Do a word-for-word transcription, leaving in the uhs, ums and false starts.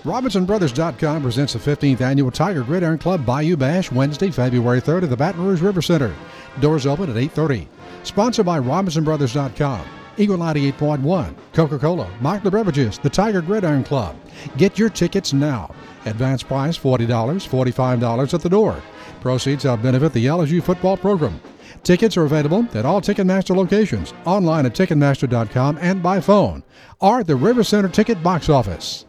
Robinson Brothers dot com presents the fifteenth Annual Tiger Gridiron Club Bayou Bash, Wednesday, February third at the Baton Rouge River Center. Doors open at eight thirty. Sponsored by Robinson Brothers dot com, Eagle ninety-eight point one, Coca-Cola, Michael Beverages, the Tiger Gridiron Club. Get your tickets now. Advance price forty dollars, forty-five dollars at the door. Proceeds help benefit the L S U football program. Tickets are available at all Ticketmaster locations, online at Ticketmaster dot com, and by phone, or at the River Center Ticket Box Office.